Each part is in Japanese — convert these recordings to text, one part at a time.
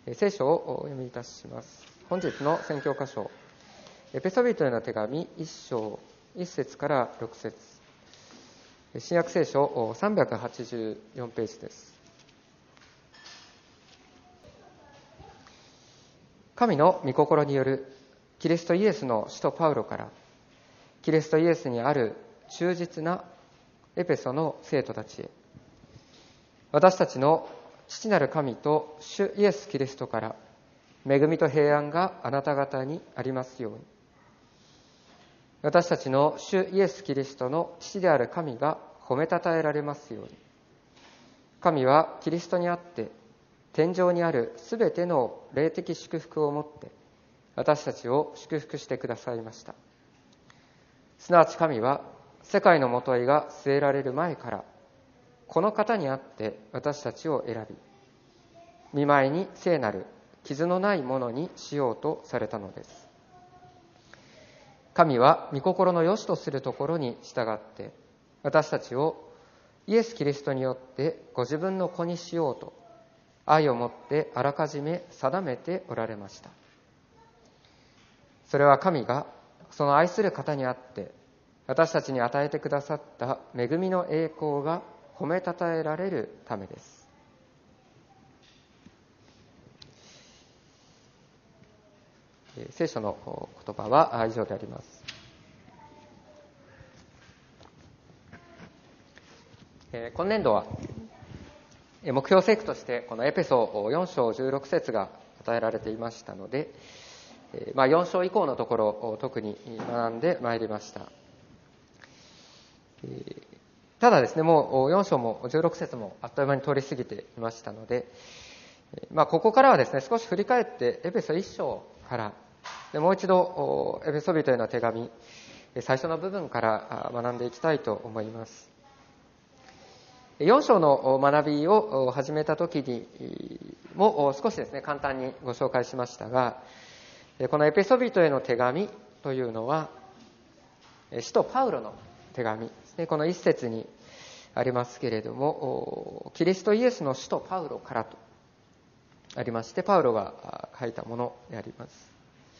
聖書をお読みいたします。本日の宣教箇所、エペソビトへの手紙1章1節から6節、新約聖書384ページです。神の御心によるキリストイエスの使徒パウロから、キリストイエスにある忠実なエペソの生徒たちへ、私たちの父なる神と主イエス・キリストから恵みと平安があなた方にありますように。私たちの主イエス・キリストの父である神が褒めたたえられますように。神はキリストにあって天上にあるすべての霊的祝福をもって私たちを祝福してくださいました。すなわち神は世界のもといが据えられる前からこの方にあって私たちを選び、御前に聖なる傷のないものにしようとされたのです。神は御心の良しとするところに従って私たちをイエス・キリストによってご自分の子にしようと愛をもってあらかじめ定めておられました。それは神がその愛する方にあって私たちに与えてくださった恵みの栄光が褒めたたえられるためです。聖書の言葉は以上であります。今年度は目標聖句としてこのエペソ4章16節が与えられていましたので、4章以降のところを特に学んでまいりました。ただですね、もう4章も16節もあっという間に通り過ぎていましたので、ここからはですね、少し振り返ってエペソ1章からもう一度エペソビトへの手紙最初の部分から学んでいきたいと思います。4章の学びを始めた時にも少しですね、簡単にご紹介しましたが、このエペソビトへの手紙というのは使徒パウロの手紙ですね。この一節にありますけれども、キリストイエスの使徒パウロからとありまして、パウロが書いたものであります。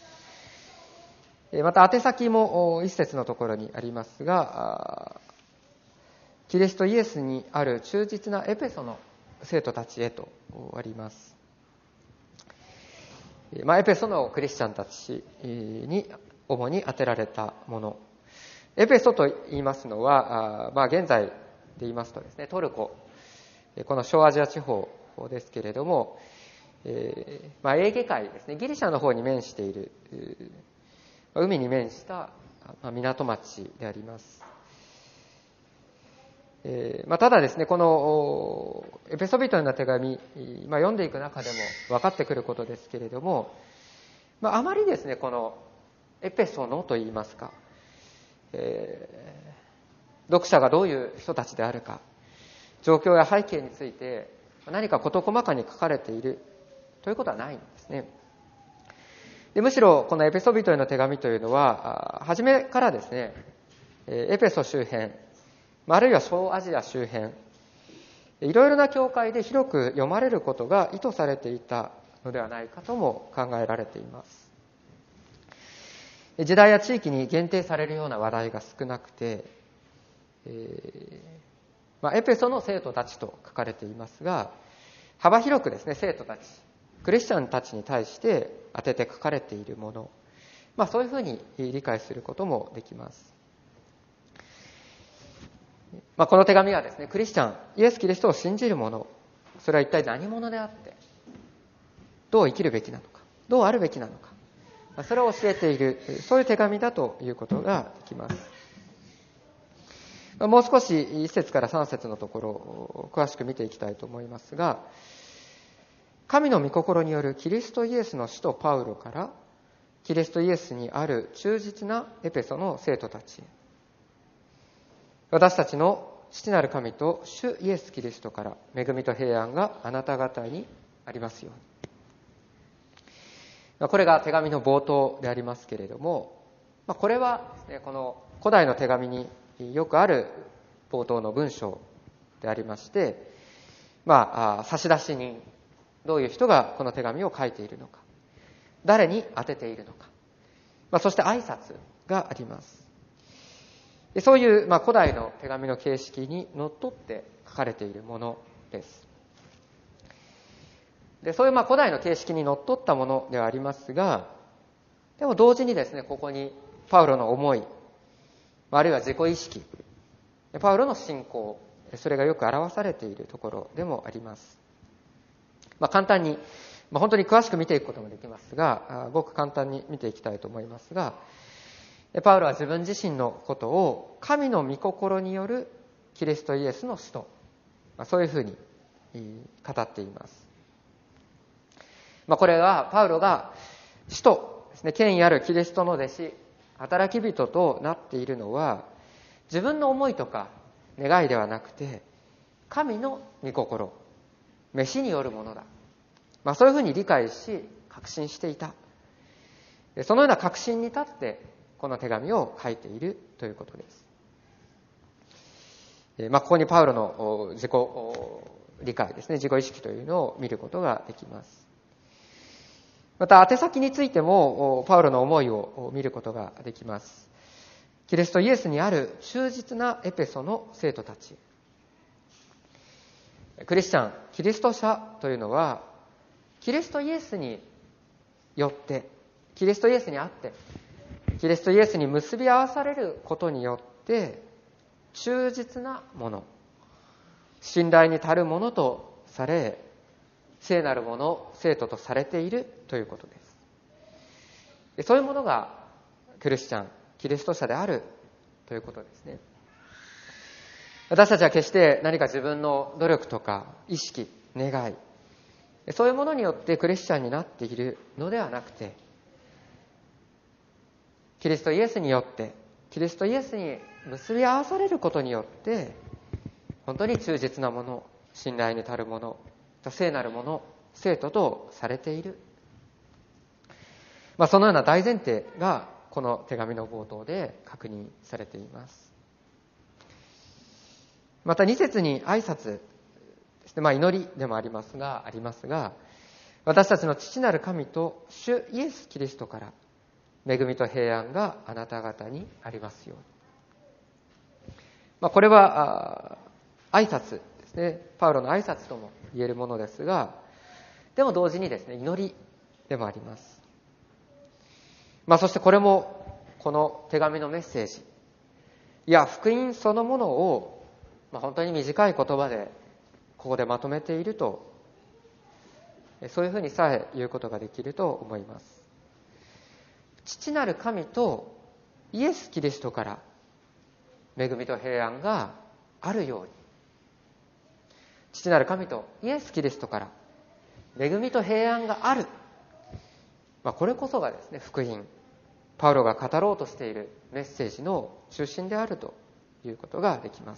また宛先も一節のところにありますが、キリストイエスにある忠実なエペソの生徒たちへとあります。エペソのクリスチャンたちに主に当てられたもの。エペソと言いますのは、現在で言いますとですね、トルコ、この小アジア地方ですけれども、エーゲ海ですね、ギリシャの方に面している、海に面した港町であります。ただですね、このエペソビトへの手紙、読んでいく中でも分かってくることですけれども、あまりですね、このエペソのといいますか、読者がどういう人たちであるか、状況や背景について何か事細かに書かれているということはないんですね。でむしろこのエペソビトへの手紙というのは初めからですね、エペソ周辺、あるいは小アジア周辺、いろいろな教会で広く読まれることが意図されていたのではないかとも考えられています。時代や地域に限定されるような話題が少なくて、エペソの生徒たちと書かれていますが、幅広くですね、生徒たち、クリスチャンたちに対して当てて書かれているもの、そういうふうに理解することもできます。この手紙はですね、クリスチャン、イエス・キリストを信じる者、それは一体何者であって、どう生きるべきなのか、どうあるべきなのか、それを教えている、そういう手紙だということができます。もう少し1節から3節のところを詳しく見ていきたいと思いますが、神の御心によるキリストイエスの使徒パウロから、キリストイエスにある忠実なエペソの生徒たちへ、私たちの父なる神と主イエス・キリストから恵みと平安があなた方にありますように。これが手紙の冒頭でありますけれども、これはですね、この古代の手紙によくある冒頭の文章でありまして、差出人どういう人がこの手紙を書いているのか、誰に宛てているのか、そして挨拶があります。そういう、古代の手紙の形式にのっとって書かれているものです。で、そういう古代の形式にのっとったものではありますが、でも同時にですね、ここにパウロの思い、あるいは自己意識、パウロの信仰、それがよく表されているところでもあります。簡単に、本当に詳しく見ていくこともできますが、ごく簡単に見ていきたいと思いますが、パウロは自分自身のことを神の御心によるキリストイエスの使徒、そういうふうに語っています。これはパウロが使徒ですね、権威あるキリストの弟子、働き人となっているのは、自分の思いとか願いではなくて、神の御心、召しによるものだ。そういうふうに理解し、確信していた。そのような確信に立って、この手紙を書いているということです。ここにパウロの自己理解ですね、自己意識というのを見ることができます。また、宛先についても、パウロの思いを見ることができます。キリストイエスにある忠実なエペソの生徒たち。クリスチャン、キリスト者というのは、キリストイエスによって、キリストイエスにあって、キリストイエスに結び合わされることによって、忠実なもの、信頼に足るものとされ、聖なるもの、生徒とされているということです。そういうものがクリスチャン、キリスト者であるということですね。私たちは決して何か自分の努力とか意識、願い、そういうものによってクリスチャンになっているのではなくて、キリストイエスによって、キリストイエスに結び合わされることによって、本当に忠実なもの、信頼に足るもの、聖なるもの、生徒とされている。そのような大前提がこの手紙の冒頭で確認されています。また2節に挨拶ですね、祈りでもありますが、私たちの父なる神と主イエス・キリストから恵みと平安があなた方にありますように。これは挨拶ですね、パウロの挨拶とも言えるものですが、でも同時にですね、祈りでもあります。そしてこれもこの手紙のメッセージ、いや福音そのものを、本当に短い言葉でここでまとめていると、そういうふうにさえ言うことができると思います。父なる神とイエス・キリストから恵みと平安があるように、父なる神とイエス・キリストから恵みと平安がある、これこそがですね、福音、パウロが語ろうとしているメッセージの中心であるということができます。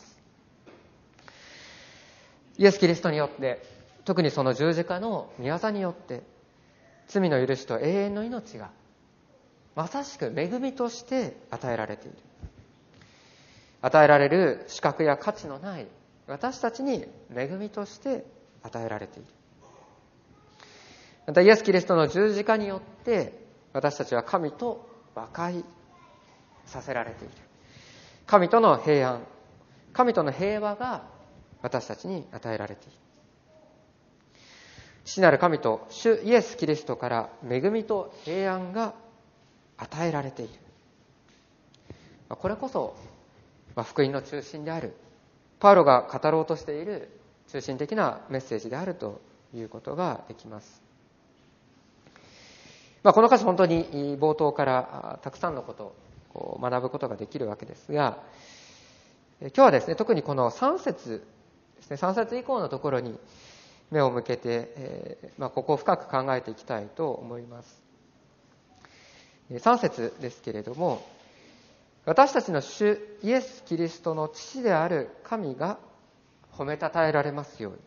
イエス・キリストによって、特にその十字架の御業によって、罪の許しと永遠の命がまさしく恵みとして与えられている。与えられる資格や価値のない私たちに恵みとして与えられている。またイエス・キリストの十字架によって私たちは神と和解させられている。神との平安、神との平和が私たちに与えられている。父なる神と主イエス・キリストから恵みと平安が与えられている。これこそ福音の中心である、パウロが語ろうとしている中心的なメッセージであるということができます。この箇所本当に冒頭からたくさんのことを学ぶことができるわけですが、今日はですね、特にこの3節ですね、3節以降のところに目を向けて、ここを深く考えていきたいと思います。3節ですけれども、私たちの主イエス・キリストの父である神が褒めたたえられますよう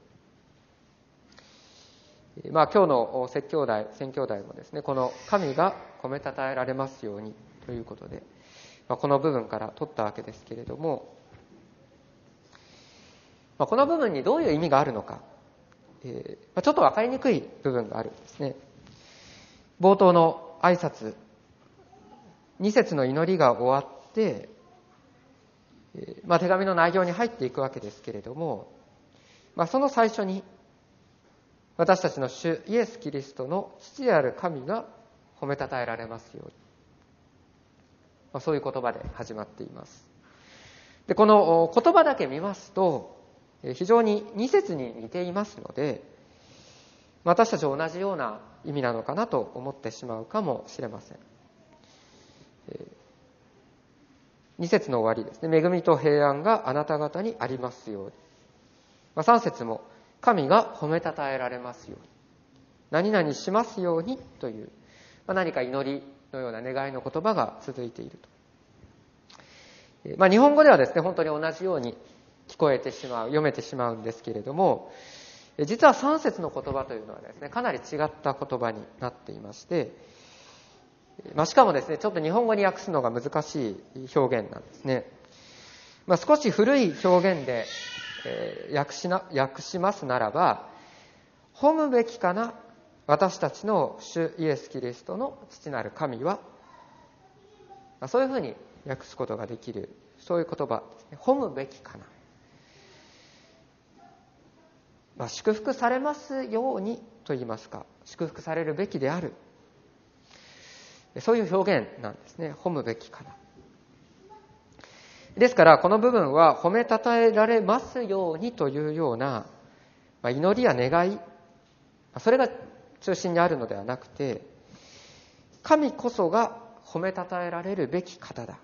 に。今日の宣教題もですね、この神が褒めたたえられますようにということで、この部分から取ったわけですけれども、この部分にどういう意味があるのか、 ちょっと分かりにくい部分があるんですね。冒頭の挨拶、2節の祈りが終わって、手紙の内容に入っていくわけですけれども、その最初に私たちの主イエス・キリストの父である神が褒めたたえられますように、そういう言葉で始まっています。で、この言葉だけ見ますと非常に2節に似ていますので、私たちと同じような意味なのかなと思ってしまうかもしれません。2節の終わりですね。恵みと平安があなた方にありますように。3節も神が褒めたたえられますように。何々しますようにという、何か祈りのような願いの言葉が続いていると。日本語ではですね、本当に同じように聞こえてしまう、読めてしまうんですけれども、実は3節の言葉というのはですね、かなり違った言葉になっていまして、しかもですね、ちょっと日本語に訳すのが難しい表現なんですね。少し古い表現で、訳しますならば、褒むべきかな、私たちの主イエス・キリストの父なる神は、そういうふうに訳すことができる、そういう言葉ですね。褒むべきかな。祝福されますようにと言いますか、祝福されるべきである。そういう表現なんですね。褒むべきかな。ですから、この部分は褒めたたえられますようにというような、祈りや願い、それが中心にあるのではなくて、神こそが褒めたたえられるべき方だ。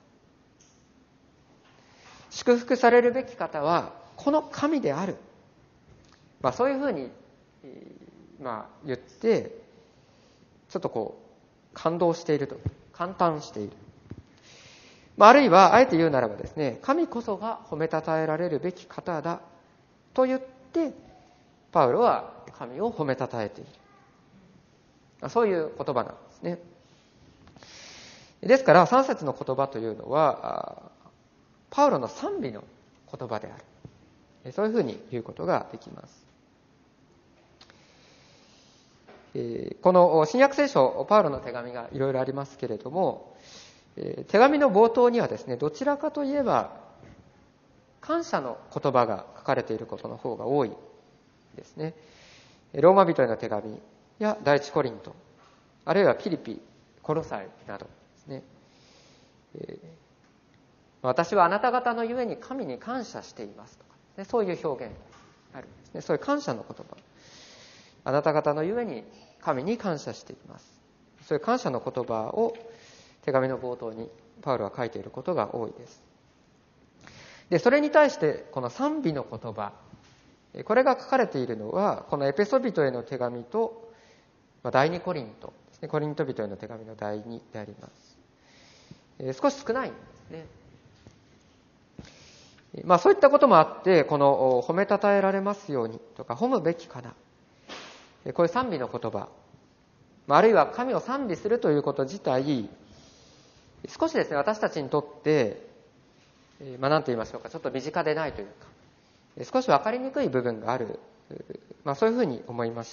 祝福されるべき方は、この神である。そういうふうに、言って、ちょっと感動していると、感嘆している。あるいは、あえて言うならばですね、神こそが褒めたたえられるべき方だと言って、パウロは神を褒めたたえている。そういう言葉なんですね。ですから、3節の言葉というのは、パウロの賛美の言葉である。そういうふうに言うことができます。この新約聖書、パウロの手紙がいろいろありますけれども、手紙の冒頭にはですね、どちらかといえば感謝の言葉が書かれていることの方が多いですね。ローマ人への手紙や第一コリント、あるいはピリピ、コロサイなどですね。私はあなた方のゆえに神に感謝していますとか、ね、そういう表現があるんですね。そういう感謝の言葉。あなた方のゆえに神に感謝しています。そういう感謝の言葉を手紙の冒頭にパウロは書いていることが多いです。で、それに対してこの賛美の言葉、これが書かれているのはこのエペソビトへの手紙と第二コリントですね。コリント人への手紙の第2であります。少し少ないんですね。そういったこともあって、この褒めたたえられますようにとか褒むべきかな、こういう賛美の言葉、あるいは神を賛美するということ自体、少しですね、私たちにとって、何と言いましょうか、ちょっと身近でないというか、少し分かりにくい部分がある、そういうふうに思いました。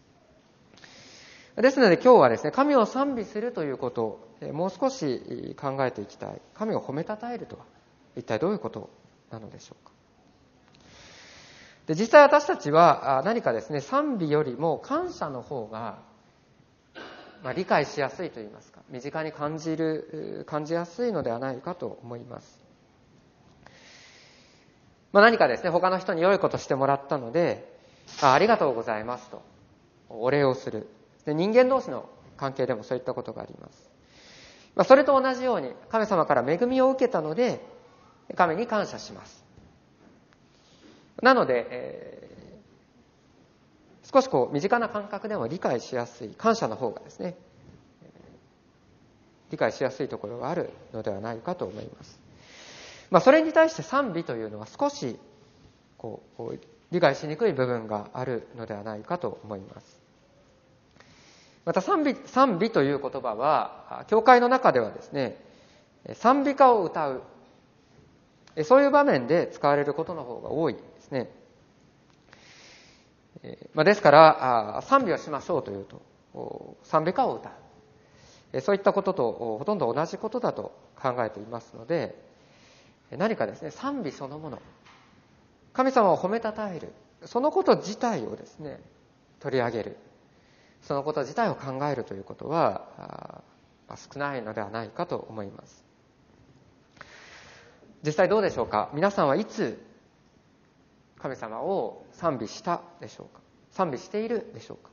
ですので今日はですね、神を賛美するということをもう少し考えていきたい。神を褒めたたえるとは一体どういうことなのでしょうか。で、実際私たちは何かですね、賛美よりも感謝の方が理解しやすいといいますか、身近に感じやすいのではないかと思います。何かですね、他の人に良いことしてもらったので、ありがとうございますとお礼をする。で、人間同士の関係でもそういったことがあります。それと同じように神様から恵みを受けたので神に感謝します。なので、少し身近な感覚でも理解しやすい、感謝の方がですね、理解しやすいところがあるのではないかと思います。それに対して賛美というのは少し理解しにくい部分があるのではないかと思います。また賛美という言葉は教会の中ではですね、賛美歌を歌う、そういう場面で使われることの方が多いですね。 ですから賛美をしましょうというと賛美歌を歌う、そういったこととほとんど同じことだと考えていますので、何かですね、賛美そのもの、神様を褒めたたえる、そのこと自体をですね取り上げる、そのこと自体を考えるということは少ないのではないかと思います。実際どうでしょうか。皆さんはいつ神様を賛美したでしょうか。賛美しているでしょうか。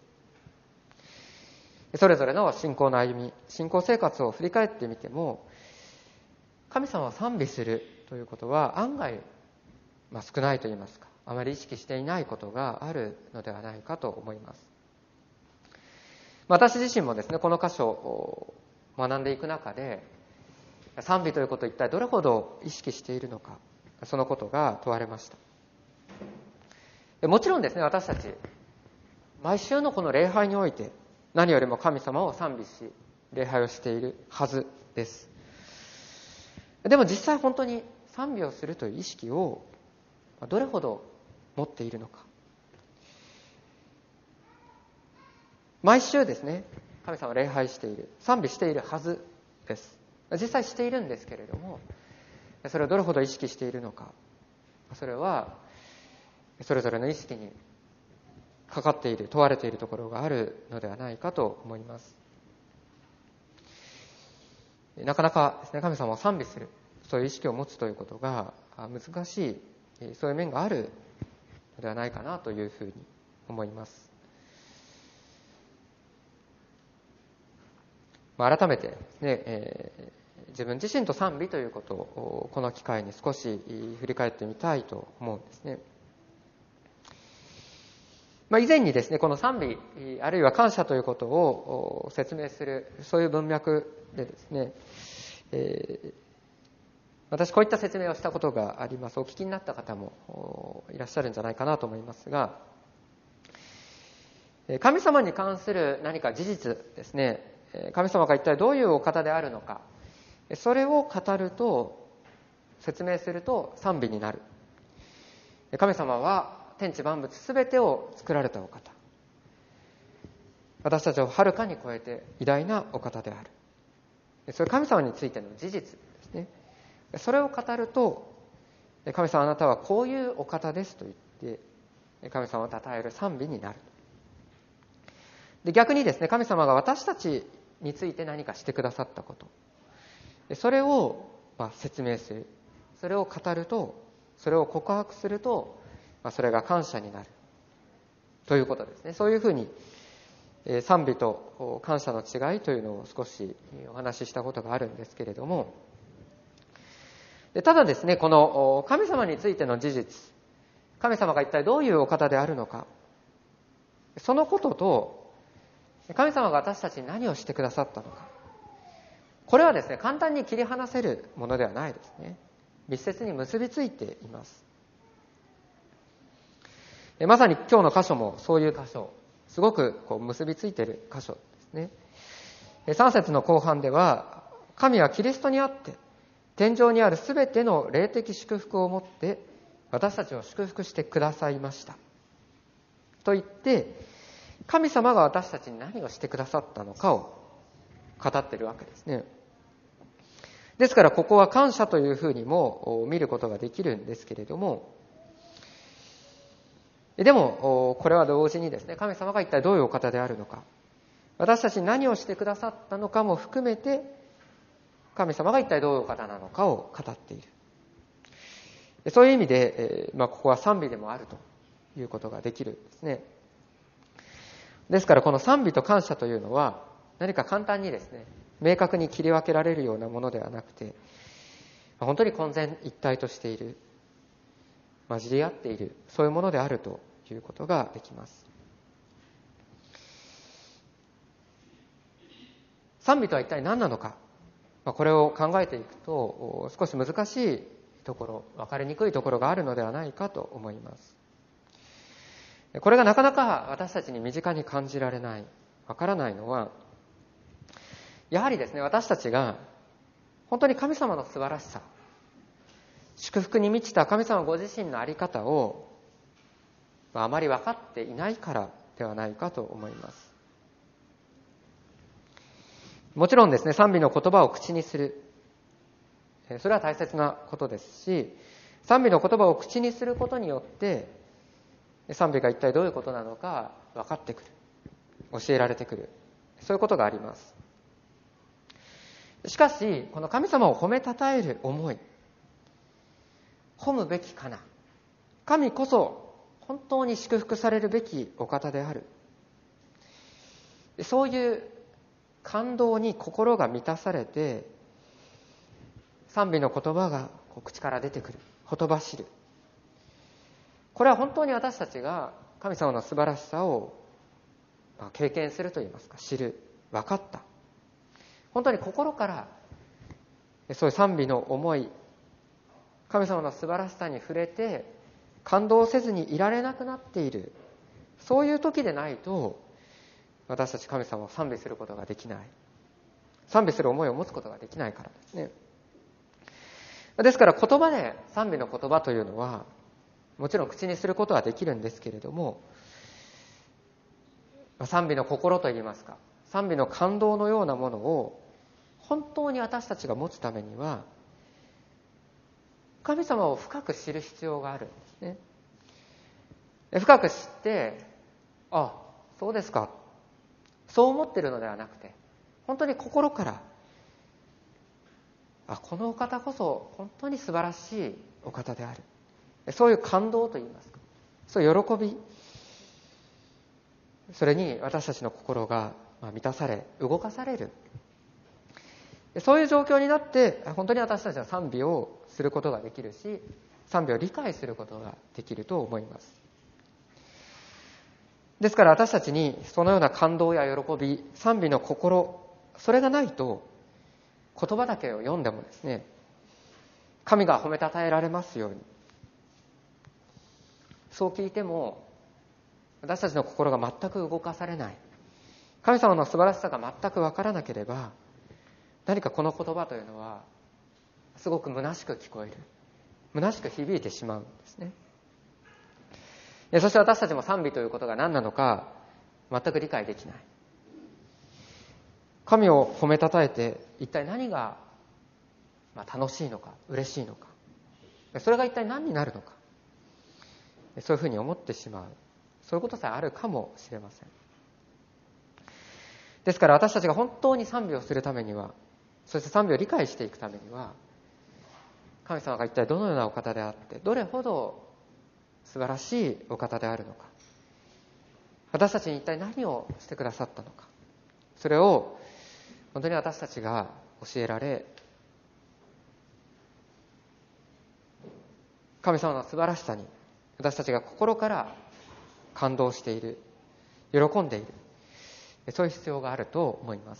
それぞれの信仰の歩み、信仰生活を振り返ってみても、神様を賛美するということは案外、少ないと言いますか、あまり意識していないことがあるのではないかと思います。私自身もですね、この箇所を学んでいく中で、賛美ということを一体どれほど意識しているのか、そのことが問われました。もちろんですね、私たち毎週のこの礼拝において何よりも神様を賛美し礼拝をしているはずです。でも実際本当に賛美をするという意識をどれほど持っているのか。毎週ですね、神様を礼拝している、賛美しているはずです。実際しているんですけれども、それをどれほど意識しているのか、それはそれぞれの意識にかかっている、問われているところがあるのではないかと思います。なかなかですね、神様を賛美する、そういう意識を持つということが難しい、そういう面があるのではないかなというふうに思います。改めてですね、自分自身と賛美ということをこの機会に少し振り返ってみたいと思うんですね。以前にですね、この賛美あるいは感謝ということを説明する、そういう文脈でですね、私こういった説明をしたことがあります。お聞きになった方もいらっしゃるんじゃないかなと思いますが、神様に関する何か事実ですね、神様が一体どういうお方であるのか、それを語ると、説明すると賛美になる。神様は天地万物すべてを作られたお方、私たちをはるかに超えて偉大なお方である。それ神様についての事実ですね。それを語ると、神様あなたはこういうお方ですと言って神様を称える賛美になる。で、逆にですね、神様が私たちについて何かしてくださったこと、それを説明する、それを語ると、それを告白すると、それが感謝になるということですね。そういうふうに賛美と感謝の違いというのを少しお話ししたことがあるんですけれども、ただですね、この神様についての事実、神様が一体どういうお方であるのか、そのことと神様が私たちに何をしてくださったのか、これはですね、簡単に切り離せるものではないですね。密接に結びついています。まさに今日の箇所もそういう箇所、すごく結びついている箇所ですね。3節の後半では、神はキリストにあって天上にあるすべての霊的祝福をもって私たちを祝福してくださいましたと言って、神様が私たちに何をしてくださったのかを語っているわけですね。ですからここは感謝というふうにも見ることができるんですけれども、でもこれは同時にですね、神様が一体どういうお方であるのか、私たちに何をしてくださったのかも含めて、神様が一体どういうお方なのかを語っている。そういう意味で、ここは賛美でもあるということができるんですね。ですからこの賛美と感謝というのは何か簡単にですね、明確に切り分けられるようなものではなくて、本当に混然一体としている、混じり合っている、そういうものであるということができます。賛美とは一体何なのか、これを考えていくと少し難しいところ、分かりにくいところがあるのではないかと思います。これがなかなか私たちに身近に感じられない、分からないのは、やはりですね、私たちが本当に神様の素晴らしさ、祝福に満ちた神様ご自身の在り方をあまり分かっていないからではないかと思います。もちろんですね、賛美の言葉を口にする、それは大切なことですし、賛美の言葉を口にすることによって賛美が一体どういうことなのか分かってくる、教えられてくる、そういうことがあります。しかしこの神様を褒めたたえる思い、褒むべきかな、神こそ本当に祝福されるべきお方である、そういう感動に心が満たされて、賛美の言葉が口から出てくる、ほとばしる。これは本当に私たちが神様の素晴らしさを経験するといいますか、知る、分かった、本当に心からそういう賛美の思い、神様の素晴らしさに触れて感動せずにいられなくなっている、そういう時でないと私たち神様を賛美することができない、賛美する思いを持つことができないからですね。ですから言葉で、賛美の言葉というのはもちろん口にすることはできるんですけれども、賛美の心といいますか、賛美の感動のようなものを本当に私たちが持つためには、神様を深く知る必要があるんですね。深く知って、あ、そうですか、そう思ってるのではなくて、本当に心から、このお方こそ本当に素晴らしいお方である、そういう感動といいますか、そういう喜び、それに私たちの心が満たされ、動かされる、そういう状況になって本当に私たちは賛美をすることができるし、賛美を理解することができると思います。ですから私たちにそのような感動や喜び、賛美の心、それがないと言葉だけを読んでもですね、神が褒めたたえられますように、そう聞いても私たちの心が全く動かされない、神様の素晴らしさが全く分からなければ、何かこの言葉というのはすごく虚しく聞こえる、虚しく響いてしまうんですね。そして私たちも賛美ということが何なのか全く理解できない。神を褒めたたえて一体何が楽しいのか、嬉しいのか、それが一体何になるのか、そういうふうに思ってしまう、そういうことさえあるかもしれません。ですから私たちが本当に賛美をするためには、そして賛美を理解していくためには、神様が一体どのようなお方であって、どれほど素晴らしいお方であるのか、私たちに一体何をしてくださったのか、それを本当に私たちが教えられ、神様の素晴らしさに私たちが心から感動している、喜んでいる、そういう必要があると思います。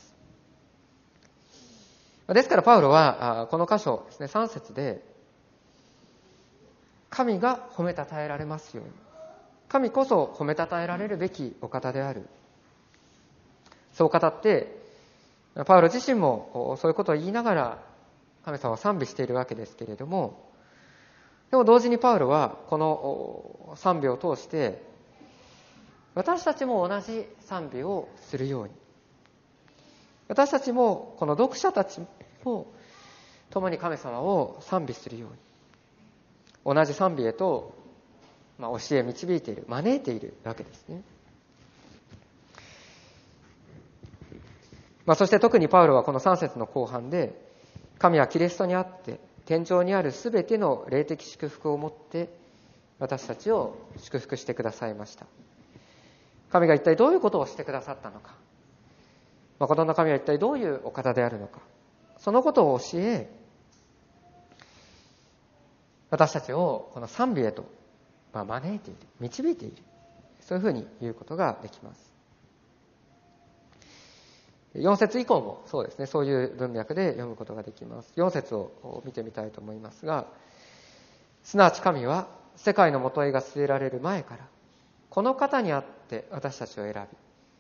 ですからパウロはこの箇所ですね、3節で、神が褒めたたえられますように、神こそ褒めたたえられるべきお方である、そう語って、パウロ自身もそういうことを言いながら神様を賛美しているわけですけれども、でも同時にパウロはこの賛美を通して私たちも同じ賛美をするように、私たちもこの読者たちも共に神様を賛美するように、同じ賛美へと教え導いている、招いているわけですね。そして特にパウロはこの3節の後半で、神はキリストにあって天上にあるすべての霊的祝福をもって私たちを祝福してくださいました。神が一体どういうことをしてくださったのか、誠の神は一体どういうお方であるのか、そのことを教え、私たちをこの賛美へと招いている、導いている、そういうふうに言うことができます。4節以降もそうですね、そういう文脈で読むことができます。4節を見てみたいと思いますが、すなわち神は世界のもとへが据えられる前からこの方にあって私たちを選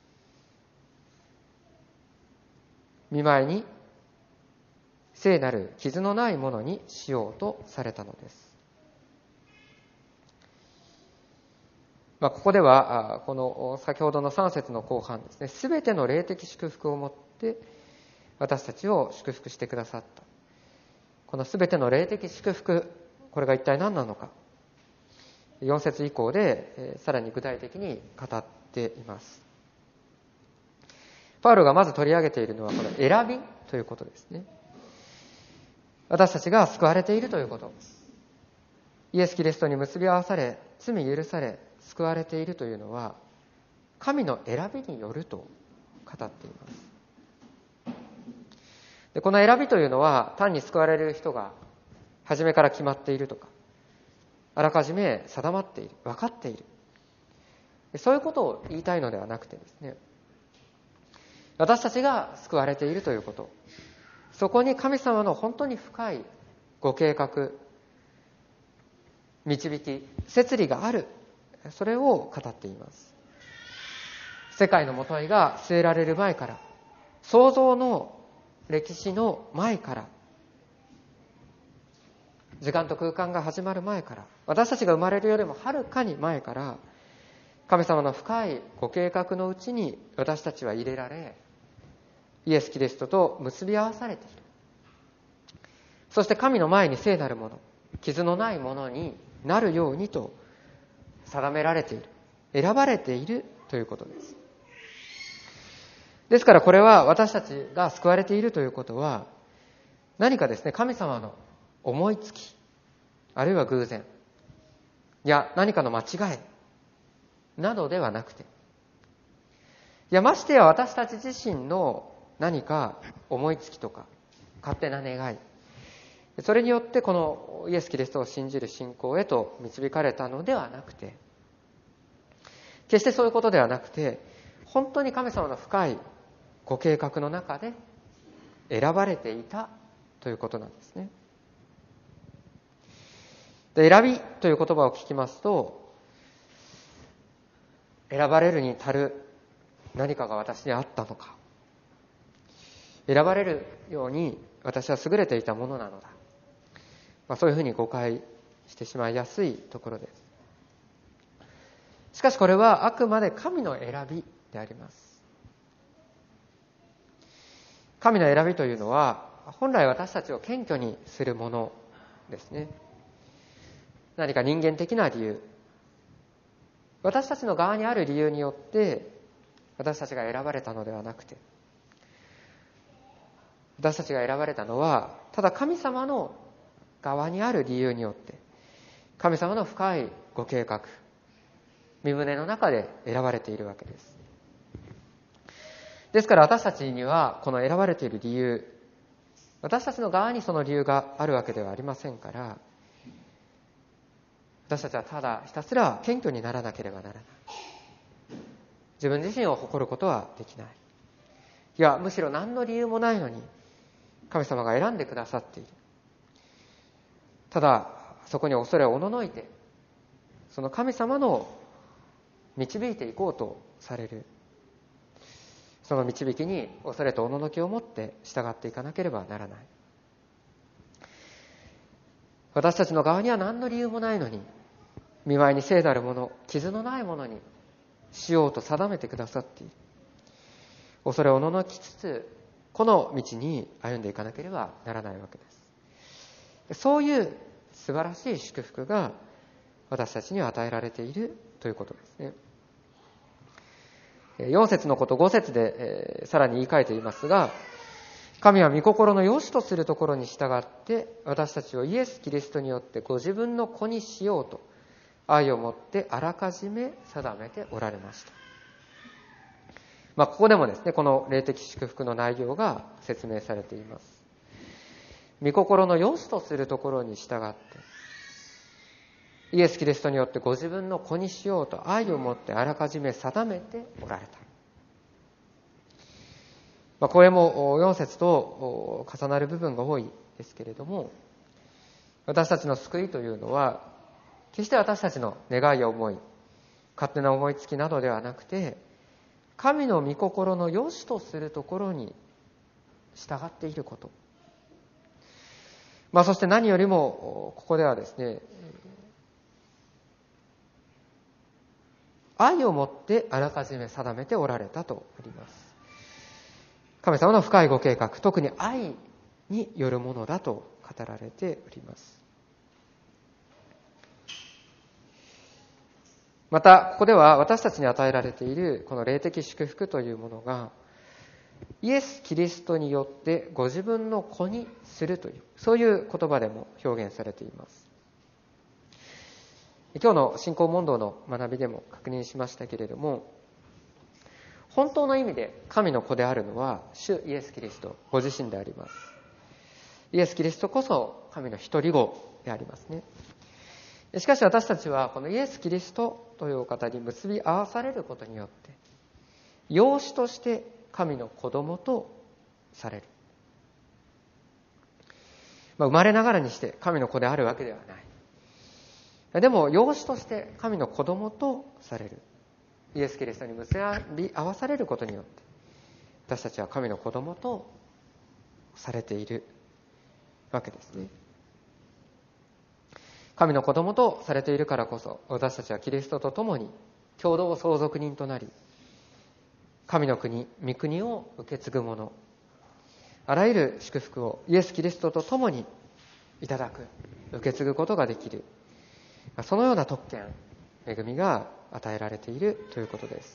び、御前に聖なる傷のないものにしようとされたのです。 ここではこの先ほどの3節の後半ですね、すべての霊的祝福をもって私たちを祝福してくださった。このすべての霊的祝福、これが一体何なのか、4節以降でさらに具体的に語っています。パウロがまず取り上げているのはこの選びということですね。私たちが救われているということ、イエス・キリストに結び合わされ罪許され救われているというのは神の選びによると語っています。で、この選びというのは単に救われる人が初めから決まっているとか、あらかじめ定まっている、分かっている、そういうことを言いたいのではなくてですね、私たちが救われているということ、そこに神様の本当に深いご計画、導き、摂理がある、それを語っています。世界のもといが据えられる前から、創造の歴史の前から、時間と空間が始まる前から、私たちが生まれるよりもはるかに前から、神様の深いご計画のうちに私たちは入れられ、イエス・キリストと結び合わされている。そして神の前に聖なるもの、傷のないものになるようにと定められている、選ばれているということです。ですからこれは私たちが救われているということは、何かですね、神様の思いつき、あるいは偶然、いや何かの間違いなどではなくて、いやましてや私たち自身の何か思いつきとか勝手な願い、それによってこのイエス・キリストを信じる信仰へと導かれたのではなくて、決してそういうことではなくて、本当に神様の深いご計画の中で選ばれていたということなんですね。で、選びという言葉を聞きますと、選ばれるに足る何かが私にあったのか、選ばれるように私は優れていたものなのだ、そういうふうに誤解してしまいやすいところです。しかしこれはあくまで神の選びであります。神の選びというのは本来私たちを謙虚にするものですね。何か人間的な理由、私たちの側にある理由によって私たちが選ばれたのではなくて、私たちが選ばれたのはただ神様の側にある理由によって、神様の深いご計画、御胸の中で選ばれているわけです。ですから私たちにはこの選ばれている理由、私たちの側にその理由があるわけではありませんから、私たちはただひたすら謙虚にならなければならない。自分自身を誇ることはできない。いや、むしろ何の理由もないのに神様が選んでくださっている。ただそこに恐れをおののいて、その神様の導いていこうとされる、その導きに恐れとおののきを持って従っていかなければならない。私たちの側には何の理由もないのに、見舞いに聖なるもの、傷のないものにしようと定めてくださっている。恐れをおののきつつ、この道に歩んでいかなければならないわけです。そういう素晴らしい祝福が私たちには与えられているということですね。4節のこと5節で、さらに言い換えていますが、神は御心の良しとするところに従って私たちをイエス・キリストによってご自分の子にしようと愛をもってあらかじめ定めておられました。ここでもですね、この霊的祝福の内容が説明されています。御心の良しとするところに従ってイエス・キリストによってご自分の子にしようと愛をもってあらかじめ定めておられた。これも4節と重なる部分が多いですけれども、私たちの救いというのは決して私たちの願いや思い、勝手な思いつきなどではなくて、神の御心の良しとするところに従っていること。そして何よりもここではですね、 愛をもってあらかじめ定めておられたとあります。神様の深いご計画、特に愛によるものだと語られております。またここでは私たちに与えられているこの霊的祝福というものが、イエス・キリストによってご自分の子にするという、そういう言葉でも表現されています。今日の信仰問答の学びでも確認しましたけれども、本当の意味で神の子であるのは主イエス・キリストご自身であります。イエス・キリストこそ神の一人子でありますね。しかし私たちはこのイエス・キリストというお方に結び合わされることによって、養子として神の子供とされる。生まれながらにして神の子であるわけではない。でも養子として神の子供とされる。イエス・キリストに結び合わされることによって、私たちは神の子供とされているわけですね。神の子供とされているからこそ、私たちはキリストと共に共同相続人となり、神の国、御国を受け継ぐ者、あらゆる祝福をイエス・キリストと共にいただく、受け継ぐことができる、そのような特権、恵みが与えられているということです。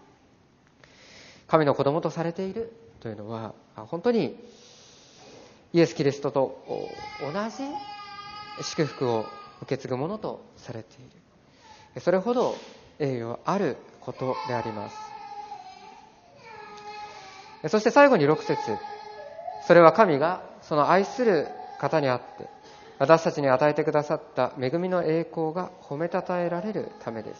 神の子供とされているというのは、本当にイエス・キリストと同じ祝福を受け継ぐものとされている。それほど栄誉あることであります。そして最後に6節、それは神がその愛する方にあって私たちに与えてくださった恵みの栄光が褒めたたえられるためです。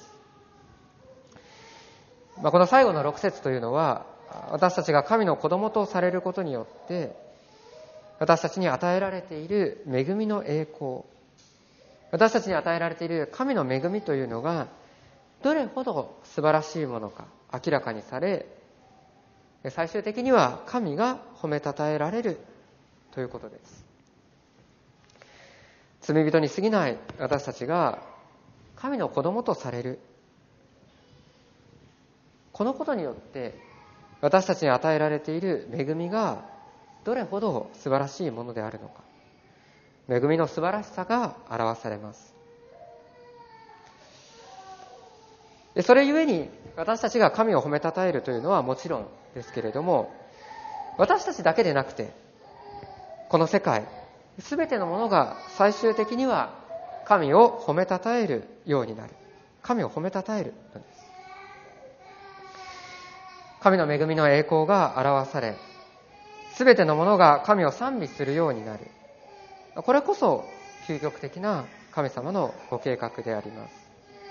この最後の6節というのは、私たちが神の子供とされることによって私たちに与えられている恵みの栄光、私たちに与えられている神の恵みというのがどれほど素晴らしいものか明らかにされ、最終的には神が褒めたたえられるということです。罪人に過ぎない私たちが神の子供とされる、このことによって私たちに与えられている恵みがどれほど素晴らしいものであるのか、恵みの素晴らしさが表されます。それゆえに私たちが神を褒めたたえるというのはもちろんですけれども、私たちだけでなくてこの世界すべてのものが最終的には神を褒めたたえるようになる。神を褒めたたえるのです。神の恵みの栄光が表され、すべてのものが神を賛美するようになる。これこそ究極的な神様のご計画であります。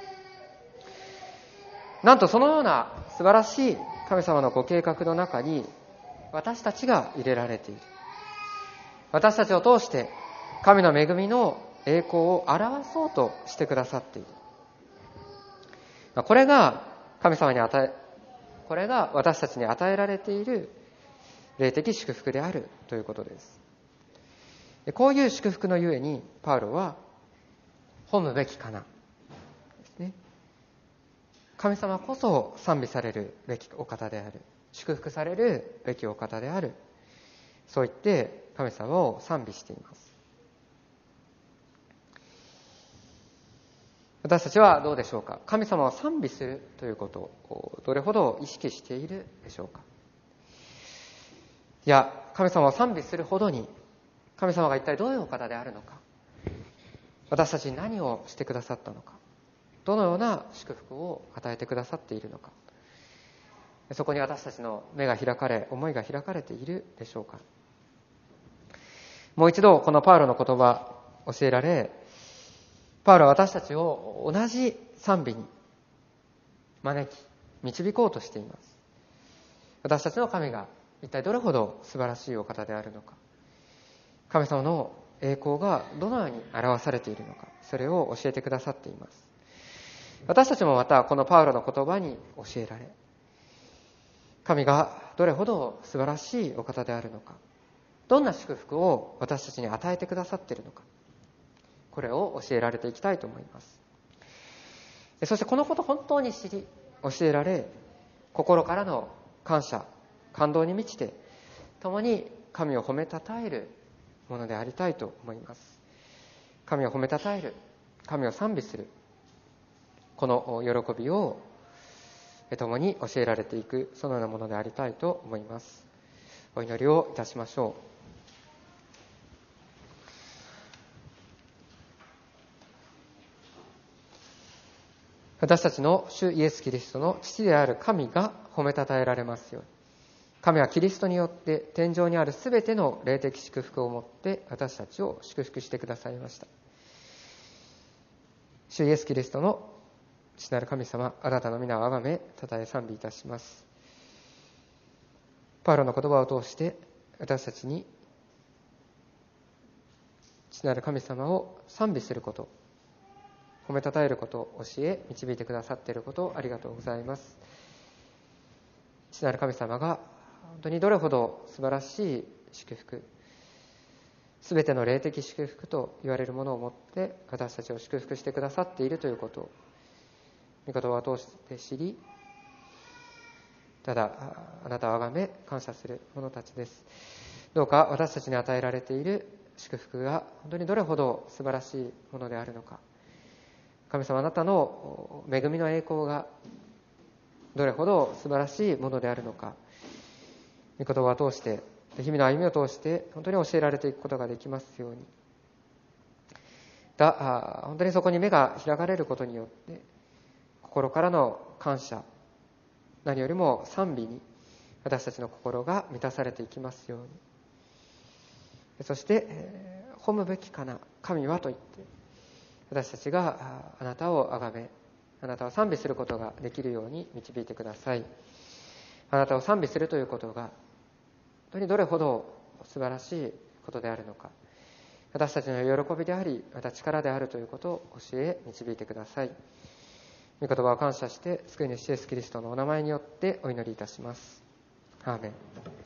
なんとそのような素晴らしい神様のご計画の中に私たちが入れられている。私たちを通して神の恵みの栄光を表そうとしてくださっている。これがこれが私たちに与えられている霊的祝福であるということです。こういう祝福のゆえにパウロは褒むべきかなですね。神様こそ賛美されるべきお方である、祝福されるべきお方である、そう言って神様を賛美しています。私たちはどうでしょうか。神様を賛美するということをどれほど意識しているでしょうか。いや、神様を賛美するほどに神様が一体どういうお方であるのか、私たちに何をしてくださったのか、どのような祝福を与えてくださっているのか、そこに私たちの目が開かれ、思いが開かれているでしょうか。もう一度このパウロの言葉教えられ、パウロは私たちを同じ賛美に招き導こうとしています。私たちの神が一体どれほど素晴らしいお方であるのか、神様の栄光がどのように表されているのか、それを教えてくださっています。私たちもまたこのパウロの言葉に教えられ、神がどれほど素晴らしいお方であるのか、どんな祝福を私たちに与えてくださっているのか、これを教えられていきたいと思います。 そしてこのこと本当に知り、教えられ、心からの感謝、感動に満ちて、共に神を褒めたたえるものでありたいと思います。神を褒めたたえる、神を賛美する、この喜びを共に教えられていく、そのようなものでありたいと思います。お祈りをいたしましょう。私たちの主イエス・キリストの父である神が褒めたたえられますように。神はキリストによって天上にあるすべての霊的祝福をもって私たちを祝福してくださいました。主イエス・キリストの父なる神様、あなたの皆をあがめ、たたえ賛美いたします。パウロの言葉を通して私たちに父なる神様を賛美すること、褒めたたえることを教え導いてくださっていることをありがとうございます。父なる神様が本当にどれほど素晴らしい祝福、すべての霊的祝福と言われるものをもって私たちを祝福してくださっているということを御言葉を通して知り、ただあなたをあがめ感謝する者たちです。どうか私たちに与えられている祝福が本当にどれほど素晴らしいものであるのか、神様あなたの恵みの栄光がどれほど素晴らしいものであるのか、御言葉を通して日々の歩みを通して本当に教えられていくことができますように。本当にそこに目が開かれることによって心からの感謝、何よりも賛美に私たちの心が満たされていきますように。そして褒むべきかな神はと言って私たちがあなたをあがめ、あなたを賛美することができるように導いてください。あなたを賛美するということが本当にどれほど素晴らしいことであるのか、私たちの喜びでありまた力であるということを教え導いてください。御言葉を感謝して救い主イエスキリストのお名前によってお祈りいたします。アーメン。